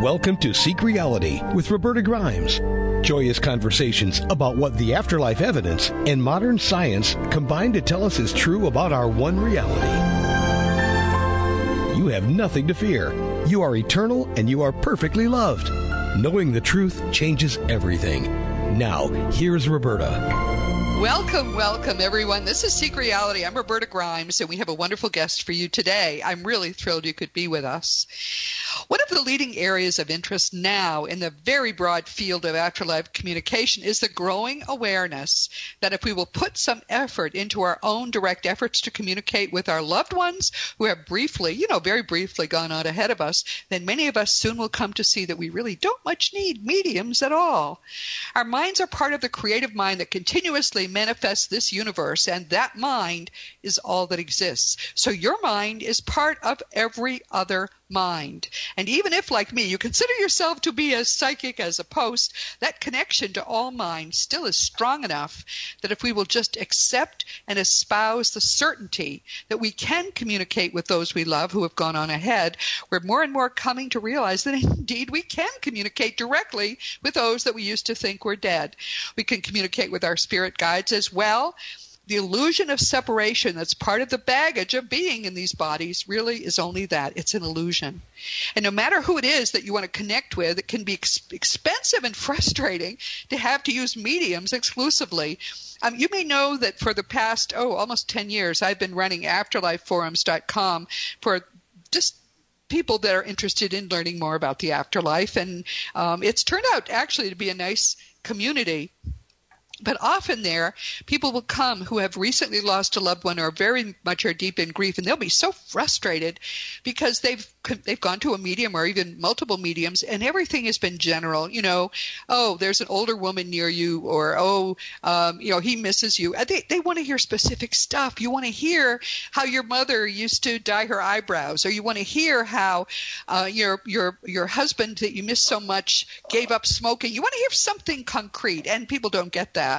Welcome to Seek Reality with Roberta Grimes. Joyous conversations about what the afterlife evidence and modern science combine to tell us is true about our one reality. You have nothing to fear. You are eternal and you are perfectly loved. Knowing the truth changes everything. Now, here's Roberta. Welcome, everyone. This is Seek Reality. I'm Roberta Grimes, and we have a wonderful guest for you today. I'm really thrilled you could be with us. One of the leading areas of interest now in the very broad field of afterlife communication is the growing awareness that if we will put some effort into our own direct efforts to communicate with our loved ones who have briefly, very briefly gone on ahead of us, then many of us soon will come to see that we really don't much need mediums at all. Our minds are part of the creative mind that continuously manifests this universe, and that mind is all that exists. So your mind is part of every other mind. And even if, like me, you consider yourself to be as psychic as a post, that connection to all minds still is strong enough that if we will just accept and espouse the certainty that we can communicate with those we love who have gone on ahead, we're more and more coming to realize that indeed we can communicate directly with those that we used to think were dead. We can communicate with our spirit guides as well. The illusion of separation that's part of the baggage of being in these bodies really is only that. It's an illusion. And no matter who it is that you want to connect with, it can be expensive and frustrating to have to use mediums exclusively. You may know that for the past, almost 10 years, I've been running afterlifeforums.com for just people that are interested in learning more about the afterlife. And it's turned out actually to be a nice community. But often there, people will come who have recently lost a loved one or very much are deep in grief, and they'll be so frustrated because they've gone to a medium or even multiple mediums, and everything has been general. There's an older woman near you, or he misses you. They want to hear specific stuff. You want to hear how your mother used to dye her eyebrows, or you want to hear how your husband that you miss so much gave up smoking. You want to hear something concrete, and people don't get that.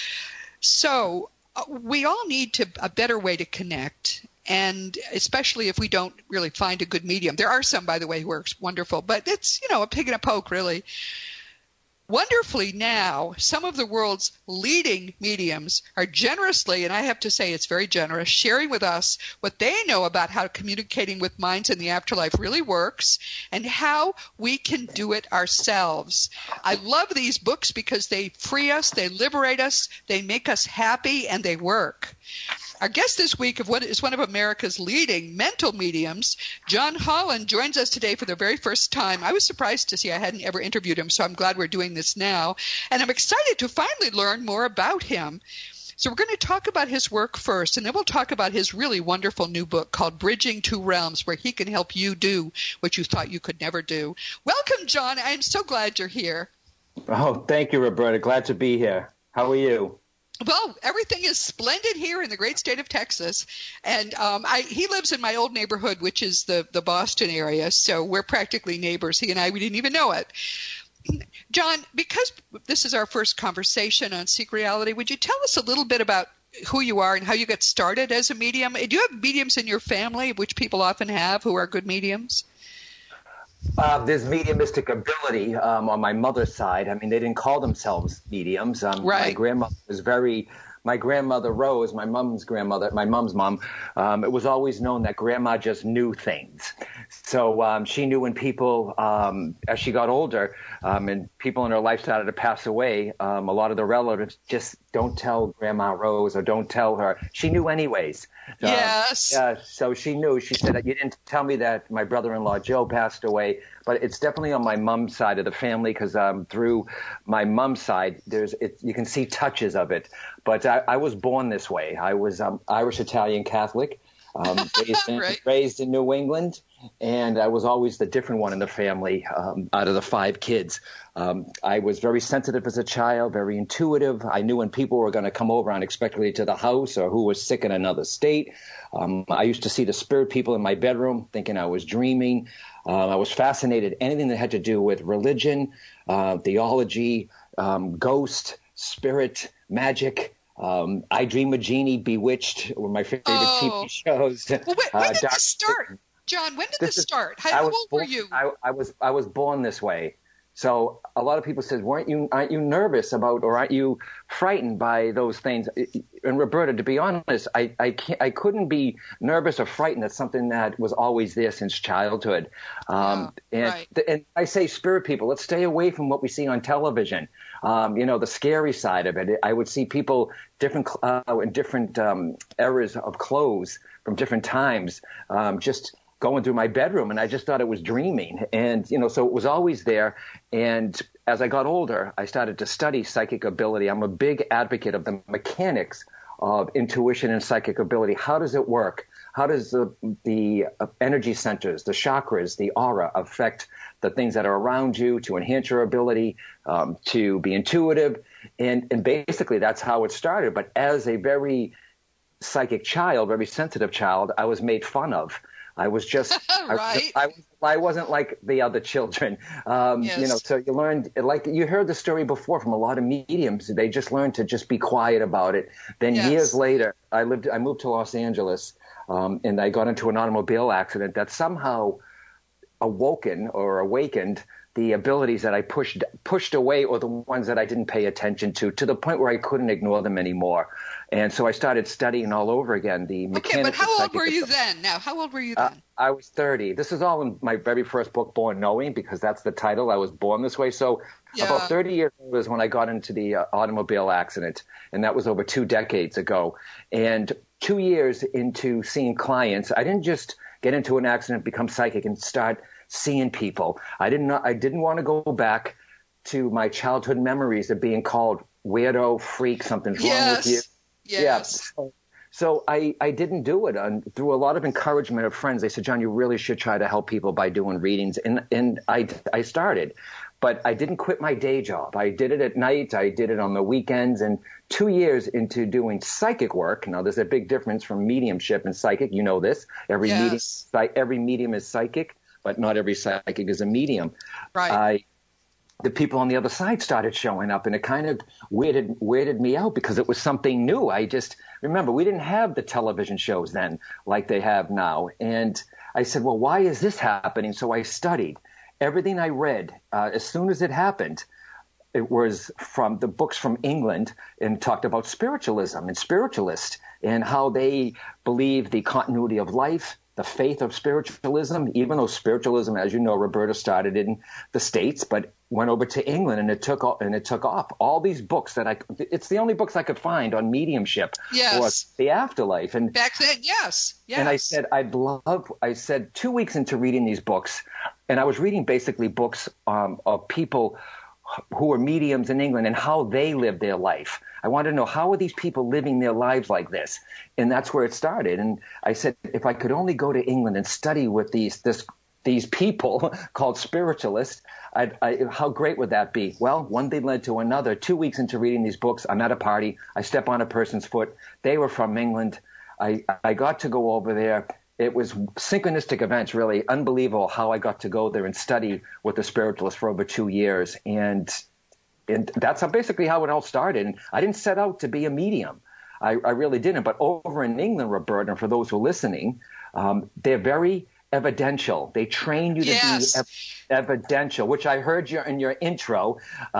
So we all need a better way to connect, and especially if we don't really find a good medium. There are some, by the way, who are wonderful, but it's, a pig and a poke, really. Wonderfully now, some of the world's leading mediums are generously, and I have to say it's very generous, sharing with us what they know about how communicating with minds in the afterlife really works and how we can do it ourselves. I love these books because they free us, they liberate us, they make us happy, and they work. Our guest this week is one of America's leading mental mediums. John Holland joins us today for the very first time. I was surprised to see I hadn't ever interviewed him, so I'm glad we're doing this now. And I'm excited to finally learn more about him. So we're going to talk about his work first, and then we'll talk about his really wonderful new book called Bridging Two Realms, where he can help you do what you thought you could never do. Welcome, John. I'm so glad you're here. Oh, thank you, Roberta. Glad to be here. How are you? Well, everything is splendid here in the great state of Texas, and he lives in my old neighborhood, which is the Boston area, so we're practically neighbors. He and I, we didn't even know it. John, because this is our first conversation on Seek Reality, would you tell us a little bit about who you are and how you got started as a medium? Do you have mediums in your family, which people often have, who are good mediums? There's mediumistic ability on my mother's side. I mean, they didn't call themselves mediums. Right. My grandmother was my grandmother Rose, my mom's mom, it was always known that grandma just knew things. So she knew when people, as she got older, and people in her life started to pass away, a lot of the relatives just don't tell Grandma Rose or don't tell her. She knew anyways. Yes. So she knew. She said, you didn't tell me that my brother-in-law Joe passed away. But it's definitely on my mom's side of the family because through my mom's side, you can see touches of it. But I was born this way. I was Irish Italian Catholic, raised in New England, and I was always the different one in the family out of the 5 kids. I was very sensitive as a child, very intuitive. I knew when people were going to come over unexpectedly to the house or who was sick in another state. I used to see the spirit people in my bedroom thinking I was dreaming. I was fascinated anything that had to do with religion, theology, ghost, spirit, magic. I Dream of Jeannie, Bewitched were my favorite TV shows. Well, when did this start? John, when did this start? How old were you? I was born this way. So a lot of people said, aren't you nervous about, or aren't you frightened by those things? And Roberta, to be honest, I couldn't be nervous or frightened. That's something that was always there since childhood. And I say, spirit people, let's stay away from what we see on television. The scary side of it. I would see people in different eras of clothes from different times, just going through my bedroom, and I just thought it was dreaming. And, so it was always there. And as I got older, I started to study psychic ability. I'm a big advocate of the mechanics of intuition and psychic ability. How does it work? How does the energy centers, the chakras, the aura affect the things that are around you to enhance your ability to be intuitive? And basically that's how it started. But as a very psychic child, very sensitive child, I was made fun of. I was just, right. I wasn't like the other children. Yes. So you learned, like you heard the story before from a lot of mediums. They just learned to just be quiet about it. Then years later, I moved to Los Angeles, and I got into an automobile accident that somehow awakened the abilities that I pushed away, or the ones that I didn't pay attention to the point where I couldn't ignore them anymore. And so I started studying all over again the mechanics. Okay, but how old were you then? Now, how old were you then? I was 30. This is all in my very first book, Born Knowing, because that's the title. I was born this way. So about 30 years old was when I got into the automobile accident, and that was over 2 decades ago. And 2 years into seeing clients, I didn't just get into an accident, become psychic, and start seeing people. I didn't want to go back to my childhood memories of being called weirdo, freak, something's wrong with you. Yes. Yeah. So I didn't do it. And through a lot of encouragement of friends, they said, John, you really should try to help people by doing readings. And I started. But I didn't quit my day job. I did it at night. I did it on the weekends. And 2 years into doing psychic work, now there's a big difference from mediumship and psychic. You know this. Every medium is psychic, but not every psychic is a medium. Right. The people on the other side started showing up, and it kind of weirded me out because it was something new. I just remember we didn't have the television shows then like they have now. And I said, well, why is this happening? So I studied. Everything I read, as soon as it happened, it was from the books from England, and talked about spiritualism and spiritualists and how they believe the continuity of life, the faith of spiritualism, even though spiritualism, as you know, Roberta, started in the States, but went over to England, and it took off. All these books it's the only books I could find on mediumship or the afterlife. And back then, yes. And I said 2 weeks into reading these books, and I was reading basically books of people who were mediums in England and how they lived their life. I wanted to know, how are these people living their lives like this? And that's where it started. And I said, if I could only go to England and study with these people called spiritualists, how great would that be? Well, one thing led to another. 2 weeks into reading these books, I'm at a party. I step on a person's foot. They were from England. I got to go over there. It was synchronistic events, really unbelievable how I got to go there and study with the spiritualists for over 2 years. And that's basically how it all started. And I didn't set out to be a medium. I really didn't. But over in England, Roberta, and for those who are listening, they're very evidential. They train you to be evidential, which I heard in your intro,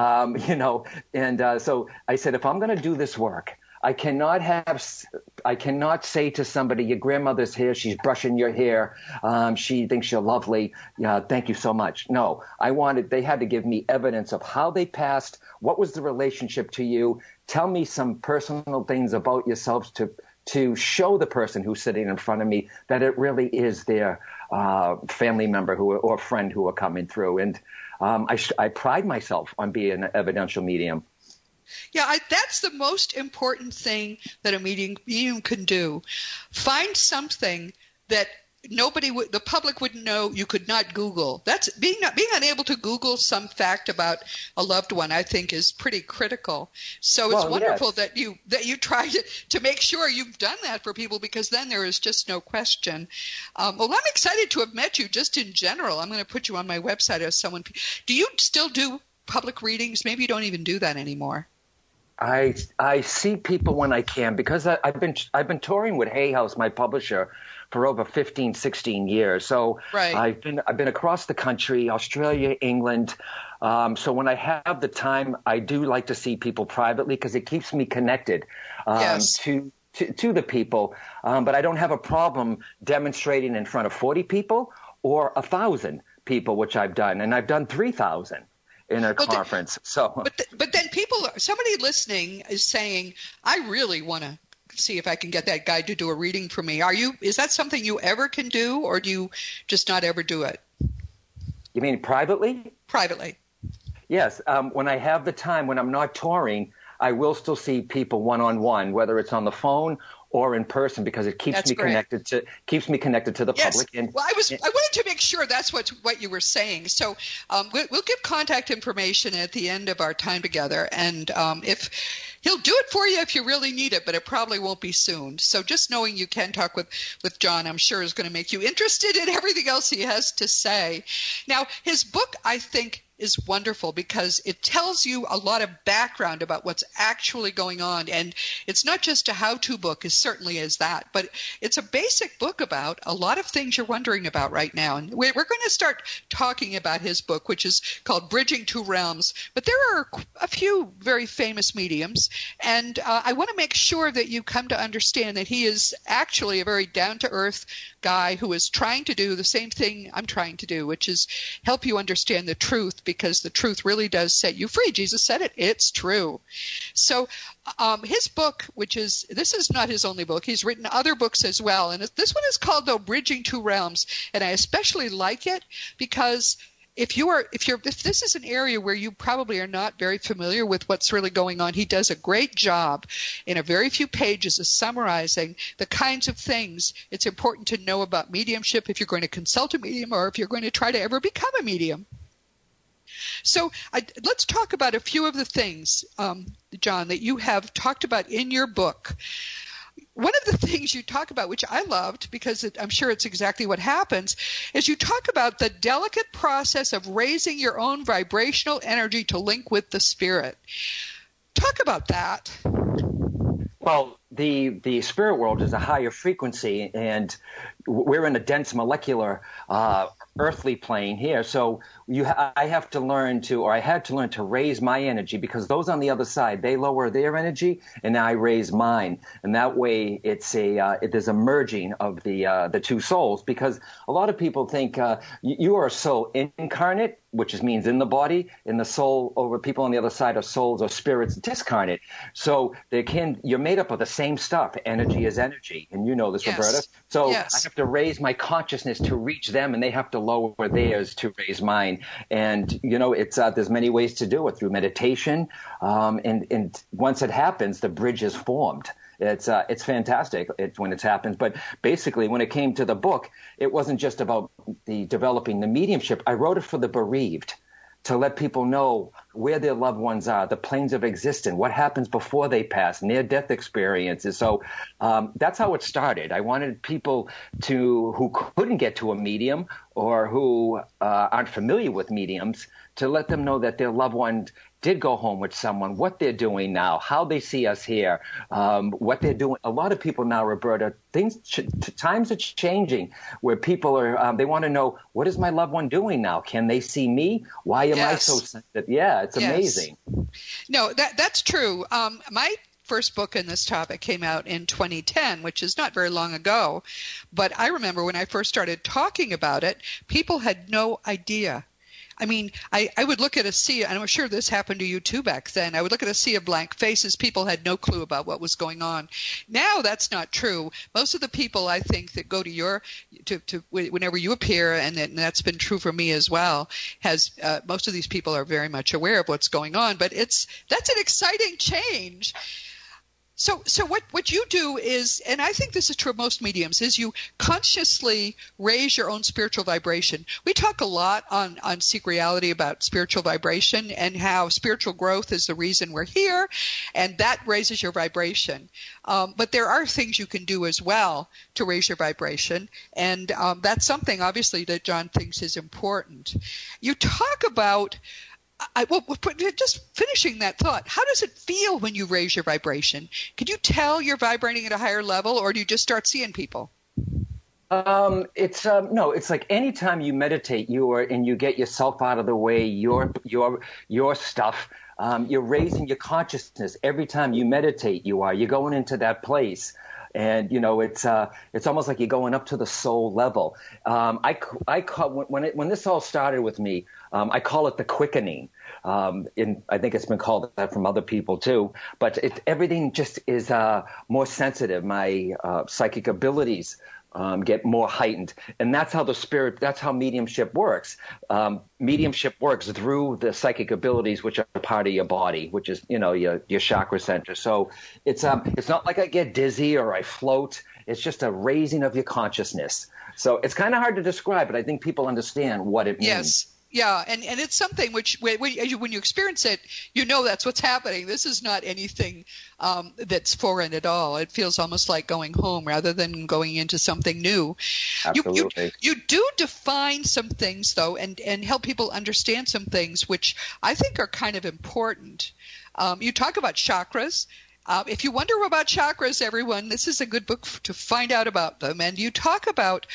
And so I said, if I'm going to do this work, I cannot say to somebody, your grandmother's here, she's brushing your hair, she thinks you're lovely, thank you so much. No, they had to give me evidence of how they passed, what was the relationship to you, tell me some personal things about yourselves to show the person who's sitting in front of me that it really is their family member or friend who are coming through. And I pride myself on being an evidential medium. Yeah, that's the most important thing that a medium can do. Find something that the public wouldn't know, you could not Google. That's being unable to Google some fact about a loved one, I think, is pretty critical. So it's wonderful that you try to make sure you've done that for people, because then there is just no question. Well, I'm excited to have met you just in general. I'm going to put you on my website as someone. Do you still do public readings? Maybe you don't even do that anymore. I see people when I can, because I've been touring with Hay House, my publisher, for over 15, 16 years. So right. I've been across the country, Australia, England. So when I have the time, I do like to see people privately, because it keeps me connected to the people. But I don't have a problem demonstrating in front of 40 people or 1,000 people, which I've done, and I've done 3,000 in a conference. But then somebody listening is saying, I really want to see if I can get that guy to do a reading for me. Is that something you ever can do, or do you just not ever do it? You mean privately? Privately. Yes. When I have the time, when I'm not touring, I will still see people one-on-one, whether it's on the phone or in person, because it keeps me connected to the public. And, well, I wanted to make sure that's what you were saying. So we'll give contact information at the end of our time together, and if he'll do it for you if you really need it, but it probably won't be soon. So just knowing you can talk with John, I'm sure, is going to make you interested in everything else he has to say. Now, his book, I think, is wonderful because it tells you a lot of background about what's actually going on. And it's not just a how-to book, it certainly is that, but it's a basic book about a lot of things you're wondering about right now. And we're going to start talking about his book, which is called Bridging Two Realms. But there are a few very famous mediums, and I want to make sure that you come to understand that he is actually a very down-to-earth guy who is trying to do the same thing I'm trying to do, which is help you understand the truth, because the truth really does set you free. Jesus said it. It's true. So his book, this is not his only book. He's written other books as well. And this one is called, though, Bridging Two Realms. And I especially like it because if this is an area where you probably are not very familiar with what's really going on, he does a great job in a very few pages of summarizing the kinds of things it's important to know about mediumship if you're going to consult a medium or if you're going to try to ever become a medium. So let's talk about a few of the things, John, that you have talked about in your book. One of the things you talk about, which I loved because I'm sure it's exactly what happens, is you talk about the delicate process of raising your own vibrational energy to link with the spirit. Talk about that. Well, the spirit world is a higher frequency, and we're in a dense molecular earthly plane here. So I had to learn to raise my energy, because those on the other side, they lower their energy and I raise mine. And that way there's a merging of the two souls, because a lot of people think you are a soul incarnate, which means in the body, and the soul, over people on the other side are souls or spirits discarnate. So you're made up of the same stuff. Energy is energy. And you know this, yes. Roberta. So yes. I have to raise my consciousness to reach them, and they have to lower theirs to raise mine. And, it's there's many ways to do it, through meditation. And once it happens, the bridge is formed. It's fantastic when it happens. But basically, when it came to the book, it wasn't just about developing the mediumship. I wrote it for the bereaved, to let people know where their loved ones are, the planes of existence, what happens before they pass, near-death experiences. So that's how it started. I wanted people who couldn't get to a medium or who aren't familiar with mediums, to let them know that their loved one did go home with someone, what they're doing now, how they see us here, what they're doing. A lot of people now, Roberta, times are changing where people are, they want to know, what is my loved one doing now? Can they see me? Why am I so sensitive? Yeah, it's amazing. No, that's true. My first book in this topic came out in 2010, which is not very long ago. But I remember when I first started talking about it, people had no idea. I mean, I would look at a sea, and I'm sure this happened to you too back then. I would look at a sea of blank faces. People had no clue about what was going on. Now that's not true. Most of the people, I think, that go to whenever you appear, and that's been true for me as well, most of these people are very much aware of what's going on. But that's an exciting change. So what you do is, and I think this is true of most mediums, is you consciously raise your own spiritual vibration. We talk a lot on Seek Reality about spiritual vibration and how spiritual growth is the reason we're here, and that raises your vibration. But there are things you can do as well to raise your vibration, and that's something obviously that John thinks is important. You talk about Just finishing that thought, how does it feel when you raise your vibration? Can you tell you're vibrating at a higher level, or do you just start seeing people? It's like anytime you meditate, and you get yourself out of the way, your stuff. You're raising your consciousness every time you meditate. You're going into that place. And it's almost like you're going up to the soul level. When this all started with me, I call it the quickening. I think it's been called that from other people too. But everything just is more sensitive. My psychic abilities get more heightened, and that's how mediumship works. Mediumship works through the psychic abilities, which are part of your body, which is your chakra center. So it's not like I get dizzy or I float. It's just a raising of your consciousness. So it's kind of hard to describe, but I think people understand what it means. Yes. Yeah, and it's something which when you experience it, that's what's happening. This is not anything that's foreign at all. It feels almost like going home rather than going into something new. Absolutely. You do define some things, though, and help people understand some things which I think are kind of important. You talk about chakras. If you wonder about chakras, everyone, this is a good book to find out about them. And you talk about,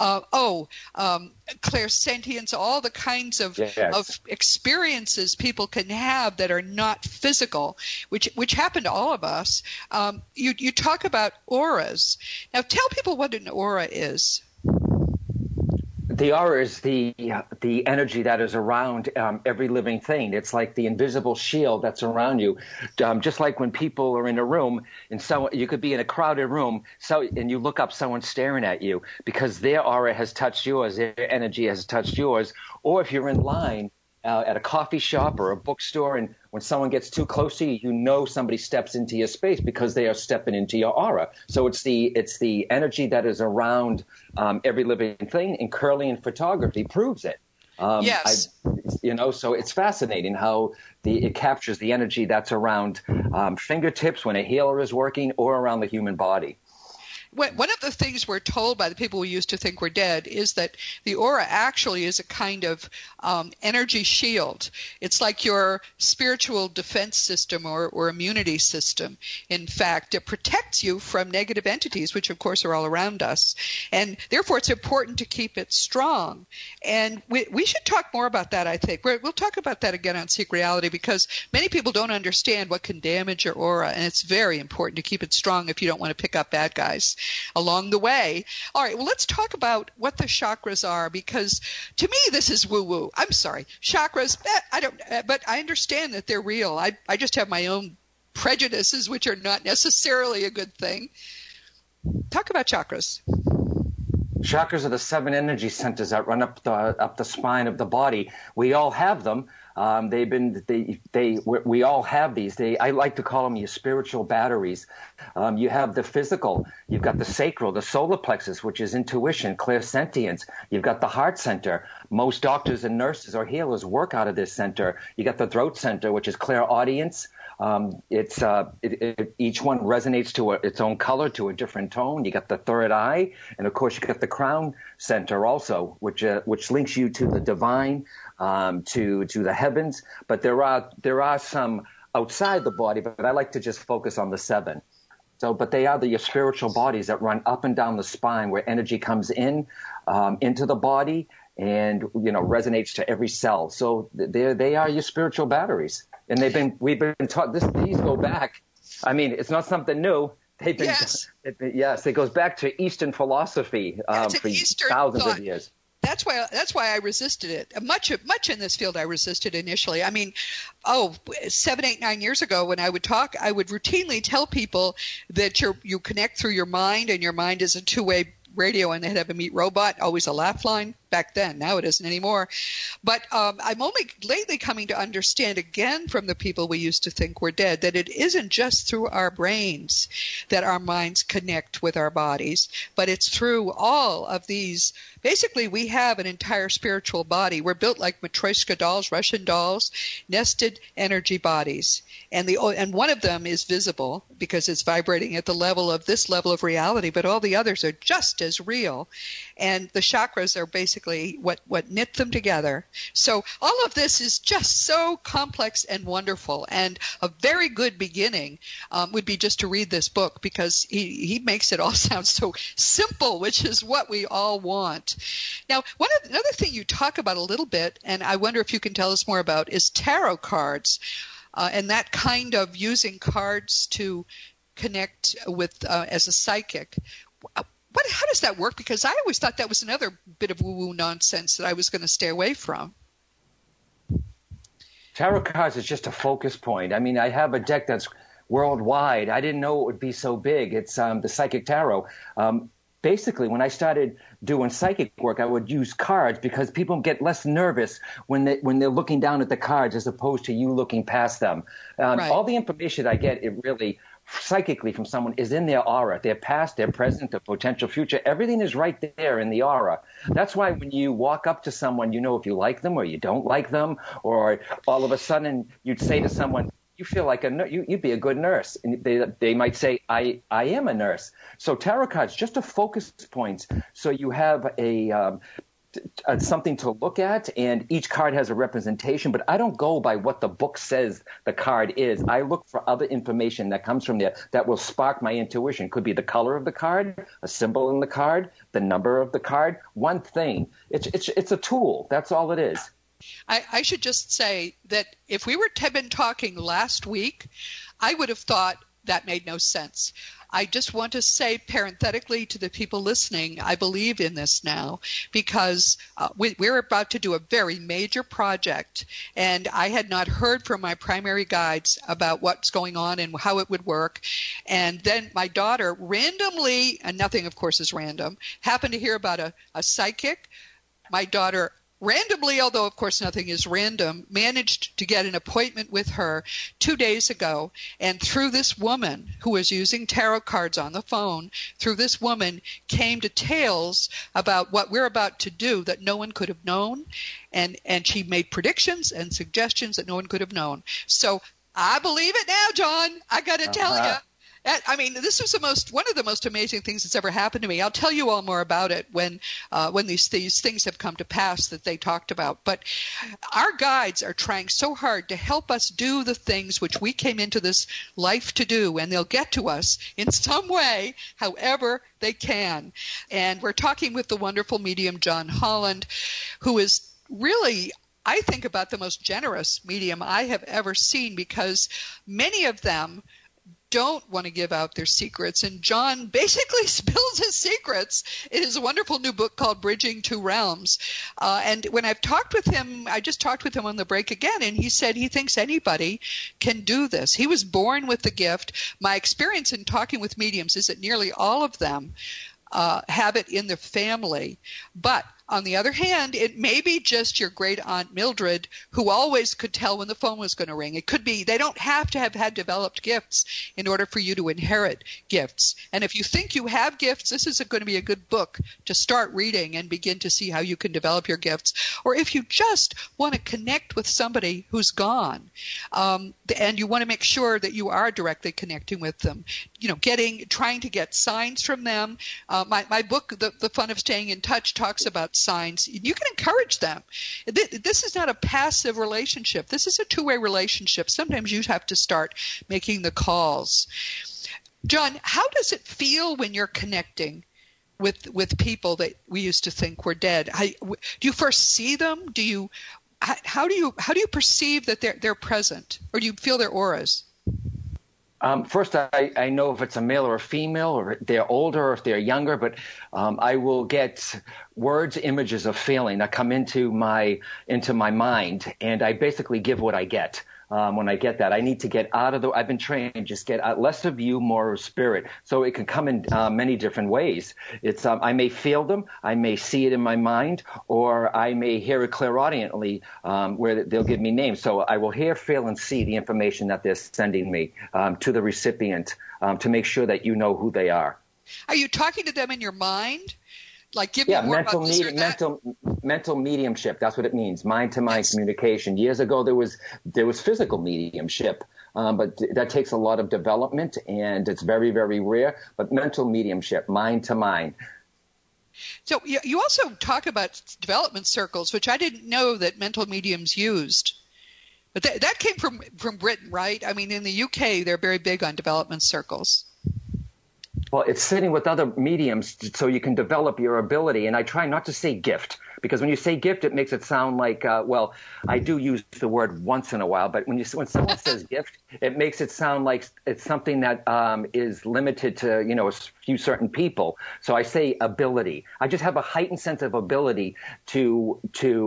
clairsentience, all the kinds of experiences people can have that are not physical, which happen to all of us. You talk about auras. Now, tell people what an aura is. The aura is the energy that is around every living thing. It's like the invisible shield that's around you. Just like when people are in a room, and you could be in a crowded room, and you look up, someone's staring at you because their aura has touched yours, their energy has touched yours. Or if you're in line at a coffee shop or a bookstore, and when someone gets too close to you, somebody steps into your space because they are stepping into your aura. So it's the energy that is around every living thing, and Kirlian photography proves it. Yes. So it's fascinating how it captures the energy that's around fingertips when a healer is working, or around the human body. One of the things we're told by the people we used to think were dead is that the aura actually is a kind of energy shield. It's like your spiritual defense system or immunity system. In fact, it protects you from negative entities, which of course are all around us. And therefore, it's important to keep it strong. And we should talk more about that, I think. We'll talk about that again on Seek Reality, because many people don't understand what can damage your aura. And it's very important to keep it strong if you don't want to pick up bad guys along the way. All right, well, let's talk about what the chakras are, because to me this is woo-woo. I'm sorry, chakras, but I understand that they're real. I just have my own prejudices, which are not necessarily a good thing. Talk about chakras. Chakras are the 7 energy centers that run up the spine of the body. We all have them. We all have these. I like to call them your spiritual batteries. You have the physical. You've got the sacral, the solar plexus, which is intuition, clairsentience. You've got the heart center. Most doctors and nurses or healers work out of this center. You got the throat center, which is clairaudience. Each one resonates to its own color, to a different tone. You got the third eye, and of course you got the crown center also, which links you to the divine, to the heavens. But there are some outside the body, but I like to just focus on the 7. But they are your spiritual bodies that run up and down the spine, where energy comes in into the body and resonates to every cell. So they are your spiritual batteries. And we've been taught this. These go back. I mean, it's not something new. Yes. It goes back to Eastern philosophy for Eastern thousands thought. of years. That's why I resisted it. Much in this field I resisted initially. I mean, 7, 8, 9 years ago when I would talk, I would routinely tell people that you connect through your mind, and your mind is a two-way radio, and they'd have a meet robot, always a laugh line. Back then, now it isn't anymore. But I'm only lately coming to understand again from the people we used to think were dead that it isn't just through our brains that our minds connect with our bodies, but it's through all of these. Basically, we have an entire spiritual body. We're built like Matryoshka dolls, Russian dolls, nested energy bodies. And one of them is visible because it's vibrating at the level of this level of reality, but all the others are just as real. and the chakras are basically what knit them together. So all of this is just so complex and wonderful, and a very good beginning would be just to read this book, because he makes it all sound so simple, which is what we all want. Now, another thing you talk about a little bit, and I wonder if you can tell us more about, is tarot cards, and that kind of using cards to connect with as a psychic. How does that work? Because I always thought that was another bit of woo-woo nonsense that I was going to stay away from. Tarot cards is just a focus point. I mean, I have a deck that's worldwide. I didn't know it would be so big. It's the Psychic Tarot. Basically, when I started doing psychic work, I would use cards because people get less nervous when they're looking down at the cards as opposed to you looking past them. Right. All the information I get, it really psychically from someone is in their aura, their past, their present, their potential future. Everything is right there in the aura. That's why when you walk up to someone, you know if you like them or you don't like them, or all of a sudden you'd say to someone, you feel like you'd be a good nurse. And they might say, I am a nurse. So tarot cards, just a focus point. So you have something to look at, and each card has a representation, but I don't go by what the book says the card is. I look for other information that comes from there that will spark my intuition. Could be the color of the card, a symbol in the card, the number of the card, one thing. It's a tool. That's all it is. I should just say that if we were to have been talking last week, I would have thought that made no sense. I just want to say parenthetically to the people listening, I believe in this now, because we're about to do a very major project, and I had not heard from my primary guides about what's going on and how it would work. And then my daughter randomly, and nothing of course is random, happened to hear about a psychic. My daughter randomly, although of course nothing is random, managed to get an appointment with her 2 days ago. And through this woman who was using tarot cards on the phone, through this woman came details about what we're about to do that no one could have known. And she made predictions and suggestions that no one could have known. So I believe it now, John. I got to tell you. I mean, this was one of the most amazing things that's ever happened to me. I'll tell you all more about it when these things have come to pass that they talked about. But our guides are trying so hard to help us do the things which we came into this life to do, and they'll get to us in some way, however they can. And we're talking with the wonderful medium John Holland, who is really, I think, about the most generous medium I have ever seen, because many of them don't want to give out their secrets, and John basically spills his secrets in his wonderful new book called Bridging Two Realms. And when I've talked with him, I just talked with him on the break again, and he said he thinks anybody can do this. He was born with the gift. My experience in talking with mediums is that nearly all of them have it in their family. But on the other hand, it may be just your great aunt Mildred who always could tell when the phone was going to ring. It could be they don't have to have had developed gifts in order for you to inherit gifts. And if you think you have gifts, this is going to be a good book to start reading and begin to see how you can develop your gifts. Or if you just want to connect with somebody who's gone, and you want to make sure that you are directly connecting with them, trying to get signs from them. My book, The Fun of Staying in Touch, talks about signs. You can encourage them. This is not a passive relationship. This is a two-way relationship. Sometimes you have to start making the calls. John, how does it feel when you're connecting with people that we used to think were dead? Do you first see them? How do you perceive that they're present, or do you feel their auras? First, I know if it's a male or a female, or if they're older or if they're younger, but I will get words, images of feeling that come into my mind, and I basically give what I get. When I get that, I need to get out of I've been trained, just get out, less of you, more of spirit. So it can come in many different ways. It's I may feel them, I may see it in my mind, or I may hear it clairaudiently where they'll give me names. So I will hear, feel, and see the information that they're sending me to the recipient to make sure that you know who they are. Are you talking to them in your mind? Like, give me more about this or that? Mental mediumship. That's what it means. Mind-to-mind communication. Years ago, there was physical mediumship, but that takes a lot of development, and it's very, very rare. But mental mediumship, mind-to-mind. So you also talk about development circles, which I didn't know that mental mediums used. But that came from Britain, right? I mean, in the UK, they're very big on development circles. Well, it's sitting with other mediums so you can develop your ability. And I try not to say gift, because when you say gift, it makes it sound like, well, I do use the word once in a while, but when someone says gift, it makes it sound like it's something that is limited to, a few certain people. So I say ability. I just have a heightened sense of ability to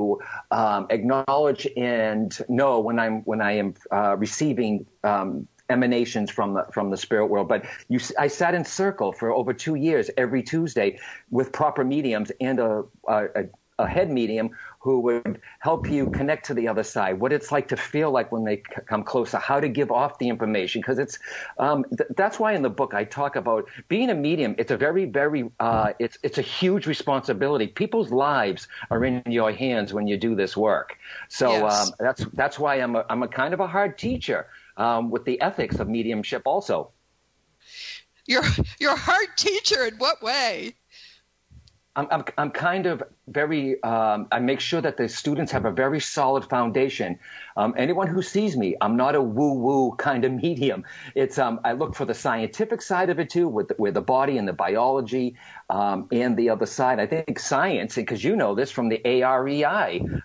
acknowledge and know when I am receiving emanations from the spirit world. But I sat in circle for over 2 years every Tuesday with proper mediums and a head medium who would help you connect to the other side, what it's like to feel like when they come closer, how to give off the information. Because it's that's why in the book I talk about being a medium. It's a very, very it's a huge responsibility. People's lives are in your hands when you do this work. So yes. That's why I'm a kind of a hard teacher. With the ethics of mediumship also. You're a hard teacher in what way? I'm kind of very I make sure that the students have a very solid foundation. Anyone who sees me, I'm not a woo-woo kind of medium. It's I look for the scientific side of it too, with the body and the biology and the other side. I think science, because you know this from the AREI,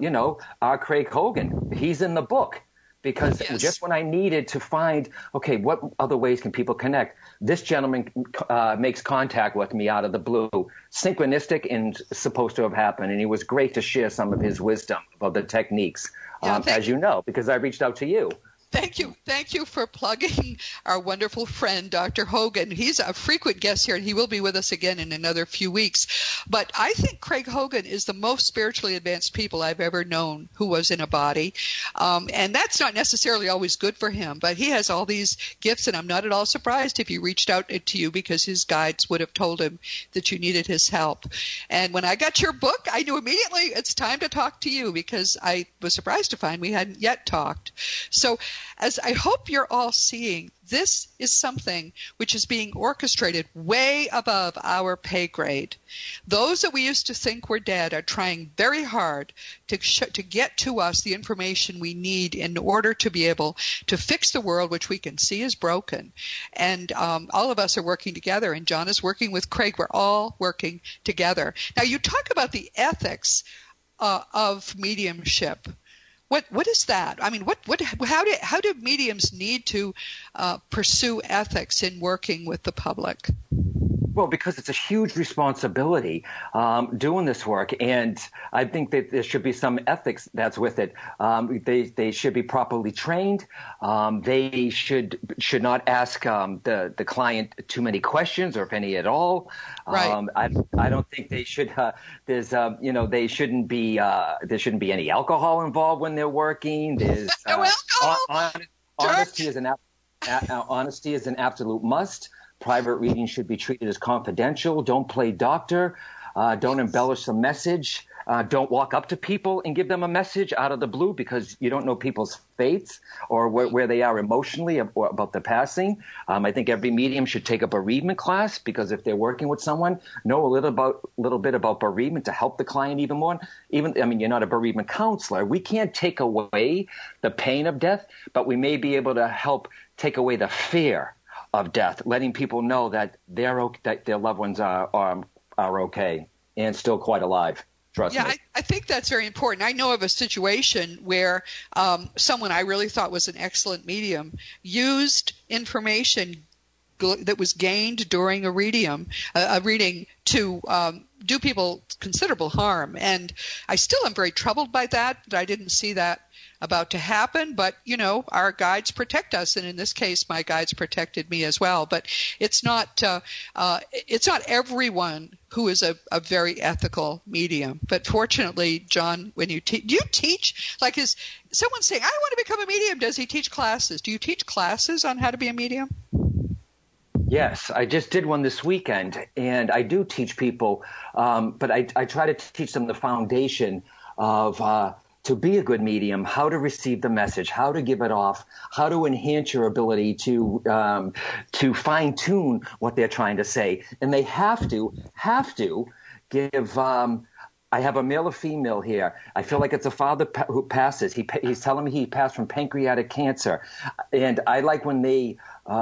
R. Craig Hogan, he's in the book. Because yes. Just when I needed to find, okay, what other ways can people connect? This gentleman makes contact with me out of the blue, synchronistic and supposed to have happened. And he was great to share some of his wisdom about the techniques, as you know, because I reached out to you. Thank you for plugging our wonderful friend, Dr. Hogan. He's a frequent guest here, and he will be with us again in another few weeks. But I think Craig Hogan is the most spiritually advanced people I've ever known who was in a body. And that's not necessarily always good for him, but he has all these gifts, and I'm not at all surprised if he reached out to you because his guides would have told him that you needed his help. And when I got your book, I knew immediately it's time to talk to you because I was surprised to find we hadn't yet talked. So as I hope you're all seeing, this is something which is being orchestrated way above our pay grade. Those that we used to think were dead are trying very hard to get to us the information we need in order to be able to fix the world, which we can see is broken. And all of us are working together, and John is working with Craig. We're all working together. Now, you talk about the ethics of mediumship. What is that? I mean, how do mediums need to pursue ethics in working with the public? Well, because it's a huge responsibility doing this work, and I think that there should be some ethics that's with it. They should be properly trained. They should not ask the client too many questions, or if any at all. Right. I don't think they should. They shouldn't be. There shouldn't be any alcohol involved when they're working. There's no alcohol. Honesty is an absolute must. Private readings should be treated as confidential. Don't play doctor. Don't embellish the message. Don't walk up to people and give them a message out of the blue because you don't know people's faiths or where they are emotionally or about the passing. I think every medium should take a bereavement class because if they're working with someone, know a little bit about bereavement to help the client even more. You're not a bereavement counselor. We can't take away the pain of death, but we may be able to help take away the fear of death, letting people know that that their loved ones are okay and still quite alive. Trust me. I think that's very important. I know of a situation where someone I really thought was an excellent medium used information that was gained during a reading to do people considerable harm. And I still am very troubled by that I didn't see that about to happen, but our guides protect us, and in this case my guides protected me as well. But it's not everyone who is a very ethical medium. But fortunately, John, when do you teach, like, is someone saying I want to become a medium, does he teach classes? Do you teach classes on how to be a medium? Yes, I just did one this weekend, and I do teach people, but I try to teach them the foundation of to be a good medium, how to receive the message, how to give it off, how to enhance your ability to fine-tune what they're trying to say. And they have to give. I have a male or female here. I feel like it's a father who passes. He's telling me he passed from pancreatic cancer, and I like when they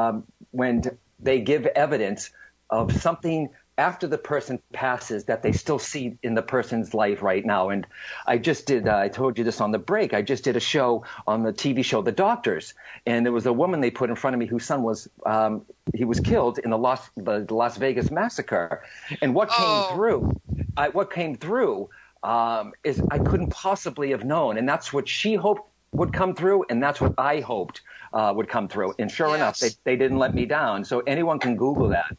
give evidence of something after the person passes that they still see in the person's life right now. And I just did, I told you this on the break, I just did a show on the TV show The Doctors, and there was a woman they put in front of me whose son was, he was killed in the Las Vegas massacre. And what came through is I couldn't possibly have known. And that's what she hoped would come through, and that's what I hoped would come through. And sure enough, they didn't let me down. So anyone can Google that.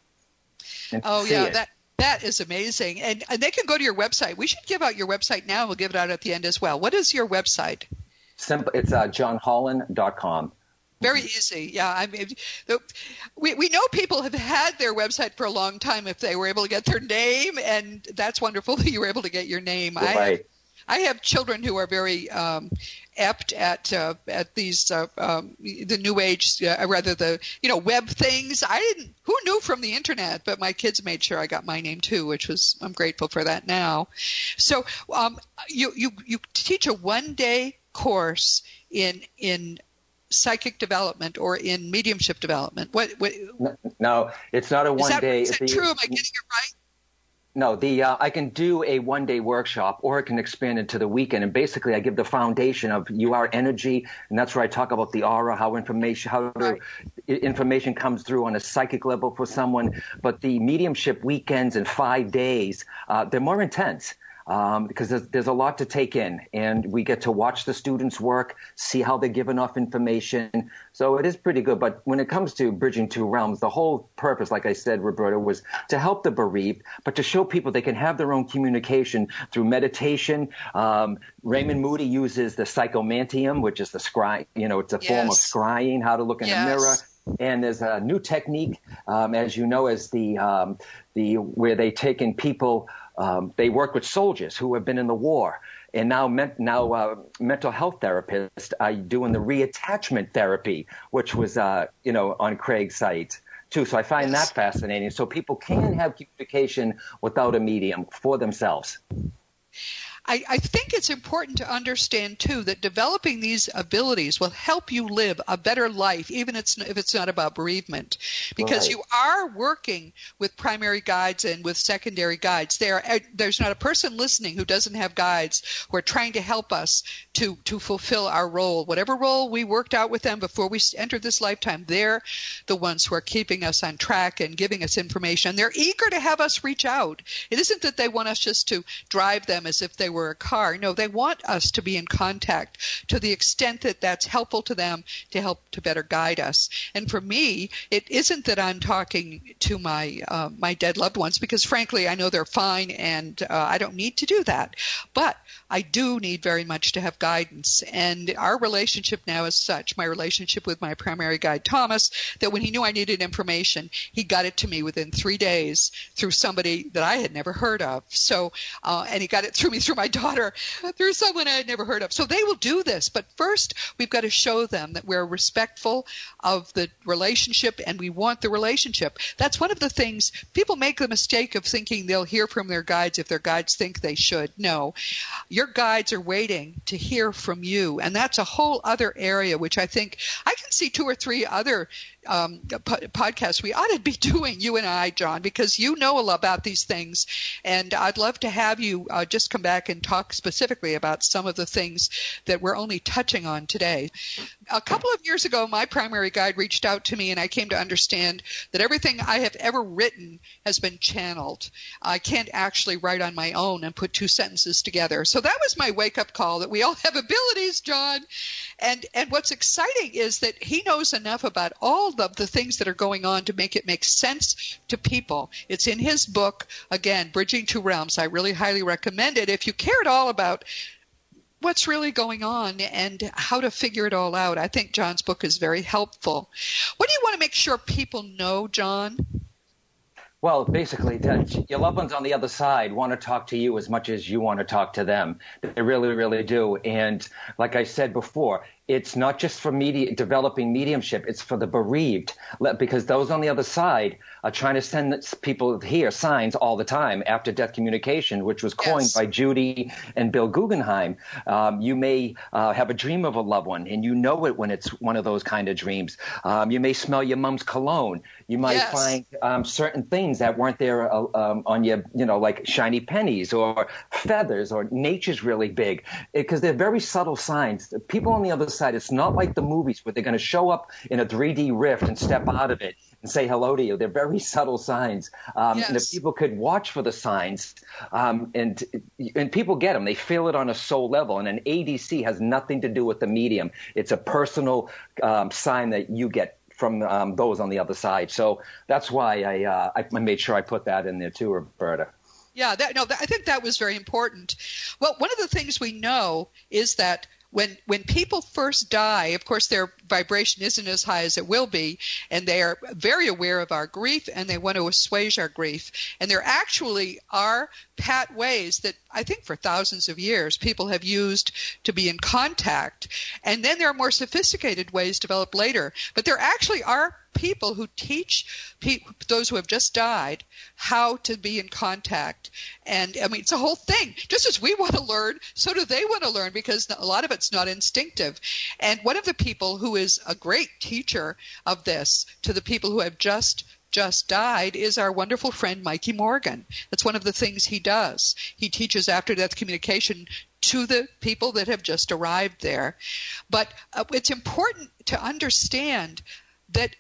That is amazing. And they can go to your website. We should give out your website now. We'll give it out at the end as well. What is your website? Simple. It's johnholland.com. Very easy. Yeah. I mean, we know people have had their website for a long time if they were able to get their name, and that's wonderful that you were able to get your name. Right. I have children who are very apt at these the new age, rather the web things. Who knew from the internet? But my kids made sure I got my name too, I'm grateful for that now. So you teach a 1-day course in psychic development or in mediumship development. What? No, it's not a 1 day. Is that true? Am I getting it right? No, I can do a 1-day workshop, or it can expand into the weekend. And basically, I give the foundation of you are energy, and that's where I talk about the aura, how information comes through on a psychic level for someone. But the mediumship weekends and 5 days, they're more intense. Because there's a lot to take in, and we get to watch the students work, see how they give enough information. So it is pretty good. But when it comes to Bridging Two Realms, the whole purpose, like I said, Roberta, was to help the bereaved, but to show people they can have their own communication through meditation. Raymond Moody uses the psychomantium, which is the scry. It's a form of scrying, how to look in a mirror. And there's a new technique, as you know, as the where they take in people. They work with soldiers who have been in the war, and now mental health therapists are doing the reattachment therapy, which was on Craig's site too. So I find that fascinating. So people can have communication without a medium for themselves. I think it's important to understand, too, that developing these abilities will help you live a better life, even if it's not about bereavement, because you are working with primary guides and with secondary guides. There's not a person listening who doesn't have guides who are trying to help us to fulfill our role. Whatever role we worked out with them before we entered this lifetime, they're the ones who are keeping us on track and giving us information. They're eager to have us reach out. It isn't that they want us just to drive them as if they were a car. No, they want us to be in contact to the extent that that's helpful to them to help to better guide us. And for me, it isn't that I'm talking to my dead loved ones, because frankly, I know they're fine and I don't need to do that. But I do need very much to have guidance. And our relationship now is such, my relationship with my primary guide, Thomas, that when he knew I needed information, he got it to me within 3 days through somebody that I had never heard of. So, and he got it through me through my daughter, through someone I had never heard of. So they will do this. But first, we've got to show them that we're respectful of the relationship and we want the relationship. That's one of the things people make the mistake of thinking they'll hear from their guides if their guides think they should. No, your guides are waiting to hear from you. And that's a whole other area, which I think I can see 2 or 3 other podcasts we ought to be doing, you and I, John, because you know a lot about these things. And I'd love to have you just come back and talk specifically about some of the things that we're only touching on today. A couple of years ago, my primary guide reached out to me, and I came to understand that everything I have ever written has been channeled. I can't actually write on my own and put 2 sentences together. So that was my wake-up call, that we all have abilities, John. And what's exciting is that he knows enough about all of the things that are going on to make it make sense to people. It's in his book, again, Bridging Two Realms. I really highly recommend it. If you care at all about what's really going on and how to figure it all out, I think John's book is very helpful. What do you want to make sure people know, John? Well, basically, that your loved ones on the other side want to talk to you as much as you want to talk to them. They really, really do. And like I said before, it's not just for developing mediumship. It's for the bereaved, because those on the other side are trying to send people here signs all the time. After death communication, which was coined by Judy and Bill Guggenheim. You may have a dream of a loved one, and you know it when it's one of those kind of dreams. You may smell your mom's cologne. You might find certain things that weren't there on your, like shiny pennies or feathers, or nature's really big, because they're very subtle signs. People on the other side, it's not like the movies where they're going to show up in a 3D rift and step out of it and say hello to you. They're very subtle signs. And if people could watch for the signs, and people get them, they feel it on a soul level. And an ADC has nothing to do with the medium. It's a personal sign that you get from those on the other side. So that's why I made sure I put that in there too, Roberta. Yeah, I think that was very important. Well, one of the things we know is that when people first die, of course, their vibration isn't as high as it will be, and they are very aware of our grief, and they want to assuage our grief. And there actually are pat ways that I think for thousands of years people have used to be in contact. And then there are more sophisticated ways developed later. But there actually are people who teach those who have just died how to be in contact. And I mean, it's a whole thing. Just as we want to learn, so do they want to learn, because a lot of it's not instinctive. And one of the people who is a great teacher of this to the people who have just died is our wonderful friend Mikey Morgan. That's one of the things he does. He teaches after-death communication to the people that have just arrived there. But it's important to understand that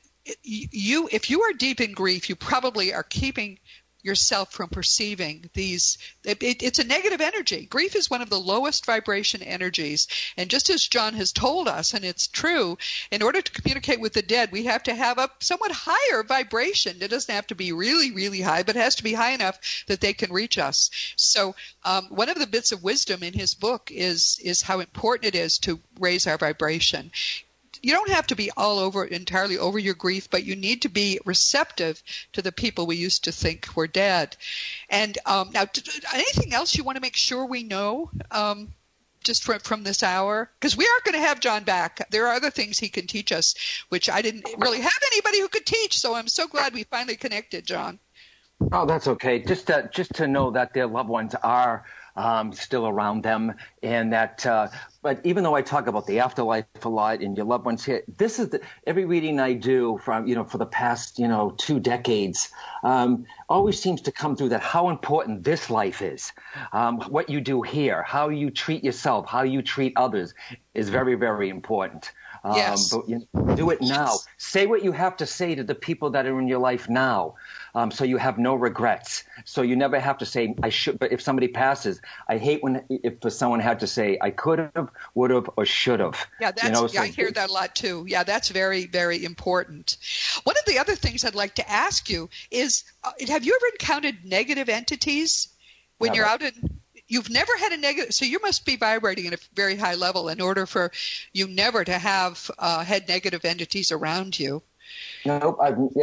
if you are deep in grief, you probably are keeping yourself from perceiving these. It's a negative energy. Grief is one of the lowest vibration energies. And just as John has told us, and it's true, in order to communicate with the dead, we have to have a somewhat higher vibration. It doesn't have to be really, really high, but it has to be high enough that they can reach us. So one of the bits of wisdom in his book is how important it is to raise our vibration. You don't have to be entirely over your grief, but you need to be receptive to the people we used to think were dead. And now, anything else you want to make sure we know just from this hour? Because we are going to have John back. There are other things he can teach us, which I didn't really have anybody who could teach, so I'm so glad we finally connected, John. Oh, that's okay. Just to know that their loved ones are still around them, and that but even though I talk about the afterlife a lot and your loved ones here, this is every reading I do from for the past 2 decades always seems to come through that how important this life is, what you do here, how you treat yourself, how you treat others is very, very important. Yes. But do it now. Say what you have to say to the people that are in your life now, so you have no regrets. So you never have to say, I should. But if somebody passes, I hate if someone had to say, I could have, would have, or should have. Yeah, I hear that a lot too. Yeah, that's very, very important. One of the other things I'd like to ask you is, have you ever encountered negative entities when you're out in... You've never had a negative, so you must be vibrating at a very high level in order for you never to have had negative entities around you. Nope.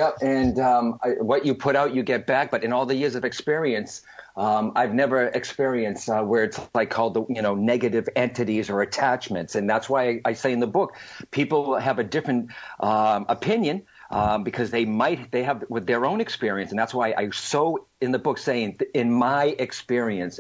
What you put out, you get back. But in all the years of experience, I've never experienced where it's like called the negative entities or attachments, and that's why I say in the book, people have a different opinion. Because they have with their own experience, and that's why I so in the book saying in my experience,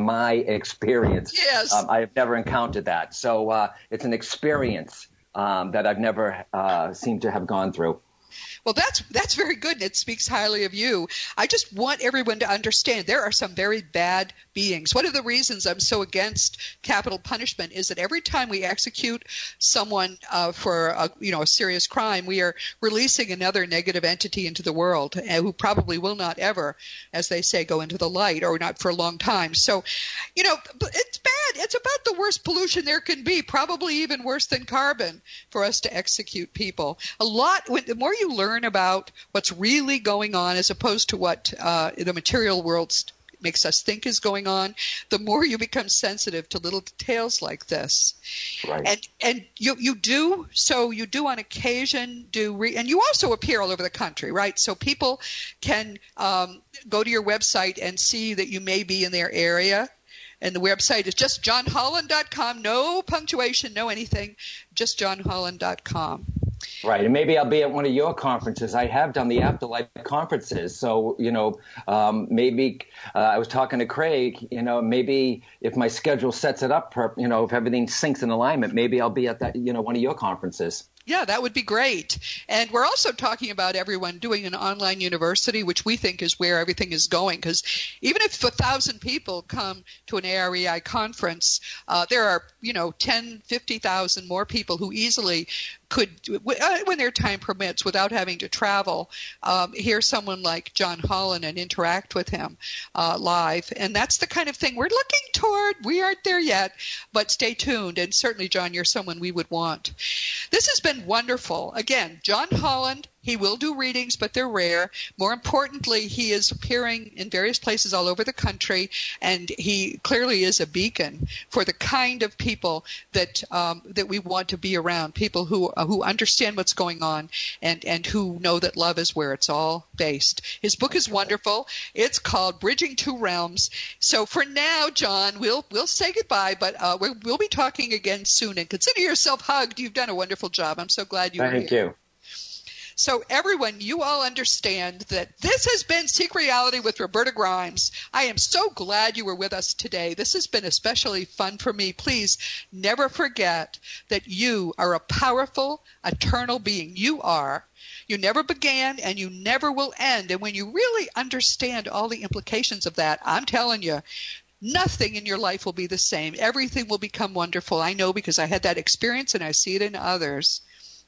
yes. I have never encountered that. So it's an experience that I've never seemed to have gone through. Well, that's very good, and it speaks highly of you. I just want everyone to understand there are some very bad beings. One of the reasons I'm so against capital punishment is that every time we execute someone for a serious crime, we are releasing another negative entity into the world who probably will not ever, as they say, go into the light, or not for a long time. So, it's bad. It's about the worst pollution there can be, probably even worse than carbon, for us to execute people. The more you learn about what's really going on as opposed to what the material world makes us think is going on, the more you become sensitive to little details like this. Right. And you do on occasion and you also appear all over the country, right? So people can go to your website and see that you may be in their area. And the website is just johnholland.com. No punctuation, no anything, just johnholland.com. Right, and maybe I'll be at one of your conferences. I have done the Afterlife conferences, so maybe I was talking to Craig. Maybe if my schedule sets it up, if everything syncs in alignment, maybe I'll be at that one of your conferences. Yeah, that would be great. And we're also talking about everyone doing an online university, which we think is where everything is going. Because even if 1,000 people come to an AREI conference, there are, 10, 50,000 more people who easily could, when their time permits, without having to travel, hear someone like John Holland and interact with him live. And that's the kind of thing we're looking toward. We aren't there yet, but stay tuned. And certainly, John, you're someone we would want. This has been wonderful. Again, John Holland. He will do readings, but they're rare. More importantly, he is appearing in various places all over the country, and he clearly is a beacon for the kind of people that we want to be around, people who understand what's going on and who know that love is where it's all based. His book is wonderful. It's called Bridging Two Realms. So for now, John, we'll say goodbye, but we'll be talking again soon. And consider yourself hugged. You've done a wonderful job. I'm so glad you were here. Thank you. So everyone, you all understand that this has been Seek Reality with Roberta Grimes. I am so glad you were with us today. This has been especially fun for me. Please never forget that you are a powerful, eternal being. You are. You never began and you never will end. And when you really understand all the implications of that, I'm telling you, nothing in your life will be the same. Everything will become wonderful. I know because I had that experience and I see it in others.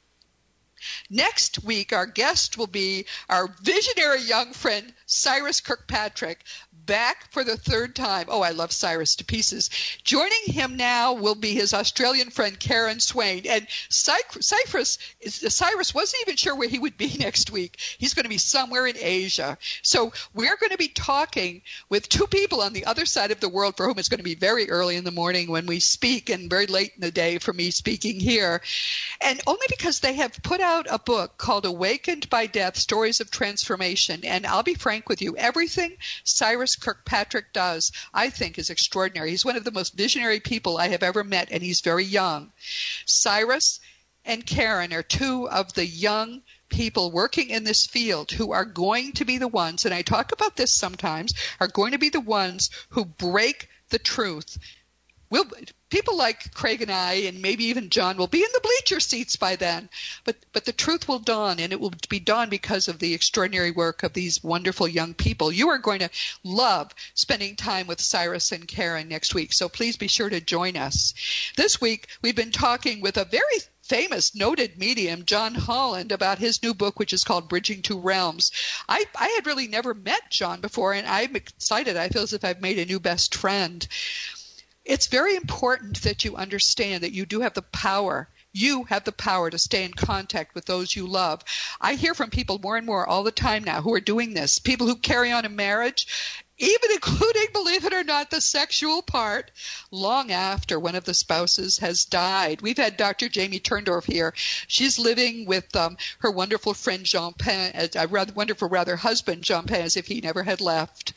Next week, our guest will be our visionary young friend, Cyrus Kirkpatrick, back for the third time. Oh, I love Cyrus to pieces. Joining him now will be his Australian friend, Karen Swain. And Cyrus wasn't even sure where he would be next week. He's going to be somewhere in Asia. So we're going to be talking with two people on the other side of the world for whom it's going to be very early in the morning when we speak and very late in the day for me speaking here. And only because they have put out a book called Awakened by Death, Stories of Transformation. And I'll be frank with you, everything Cyrus Kirkpatrick does, I think, is extraordinary. He's one of the most visionary people I have ever met, and he's very young. Cyrus and Karen are two of the young people working in this field who are going to be the ones, and I talk about this sometimes, are going to be the ones who break the truth. People like Craig and I, and maybe even John, will be in the bleacher seats by then. But the truth will dawn, and it will be dawn because of the extraordinary work of these wonderful young people. You are going to love spending time with Cyrus and Karen next week, so please be sure to join us. This week, we've been talking with a very famous, noted medium, John Holland, about his new book, which is called Bridging Two Realms. I had really never met John before, and I'm excited. I feel as if I've made a new best friend. It's very important that you understand that you do have the power. You have the power to stay in contact with those you love. I hear from people more and more all the time now who are doing this, people who carry on a marriage, even including, believe it or not, the sexual part, long after one of the spouses has died. We've had Dr. Jamie Turndorf here. She's living with her wonderful friend Jean Pen, wonderful husband Jean Pen, as if he never had left.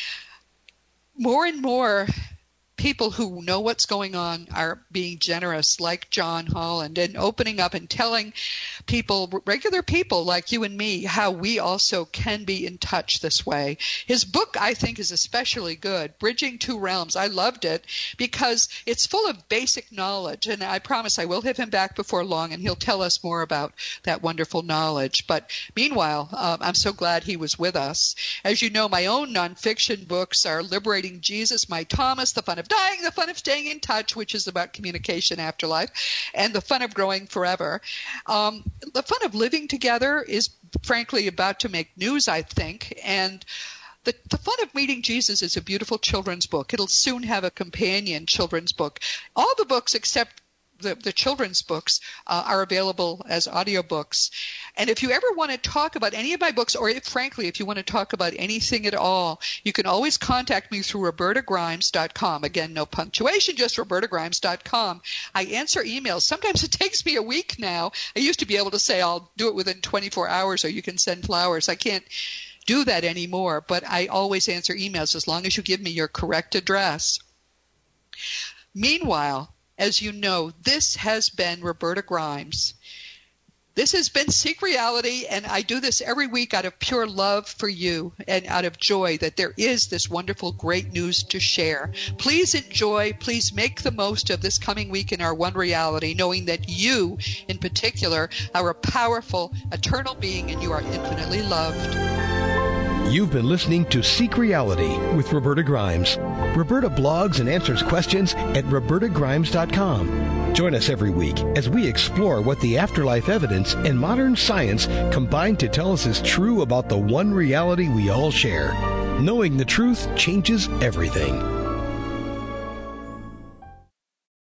More and more people who know what's going on are being generous, like John Holland, and opening up and telling people, regular people like you and me, how we also can be in touch this way. His book, I think, is especially good, Bridging Two Realms. I loved it because it's full of basic knowledge, and I promise I will have him back before long, and he'll tell us more about that wonderful knowledge. But meanwhile, I'm so glad he was with us. As you know, my own nonfiction books are Liberating Jesus, My Thomas, The Fun of Dying, The Fun of Staying in Touch, which is about communication afterlife, and The Fun of Growing Forever. The Fun of Living Together is frankly about to make news, I think, and The Fun of Meeting Jesus is a beautiful children's book. It'll soon have a companion children's book. All the books except the children's books are available as audiobooks. And if you ever want to talk about any of my books, or frankly, if you want to talk about anything at all, you can always contact me through RobertaGrimes.com. Again, no punctuation, just RobertaGrimes.com. I answer emails. Sometimes it takes me a week now. I used to be able to say I'll do it within 24 hours or you can send flowers. I can't do that anymore, but I always answer emails as long as you give me your correct address. Meanwhile, as you know, this has been Roberta Grimes. This has been Seek Reality, and I do this every week out of pure love for you and out of joy that there is this wonderful, great news to share. Please enjoy, please make the most of this coming week in our One Reality, knowing that you, in particular, are a powerful, eternal being and you are infinitely loved. You've been listening to Seek Reality with Roberta Grimes. Roberta blogs and answers questions at RobertaGrimes.com. Join us every week as we explore what the afterlife evidence and modern science combine to tell us is true about the one reality we all share. Knowing the truth changes everything.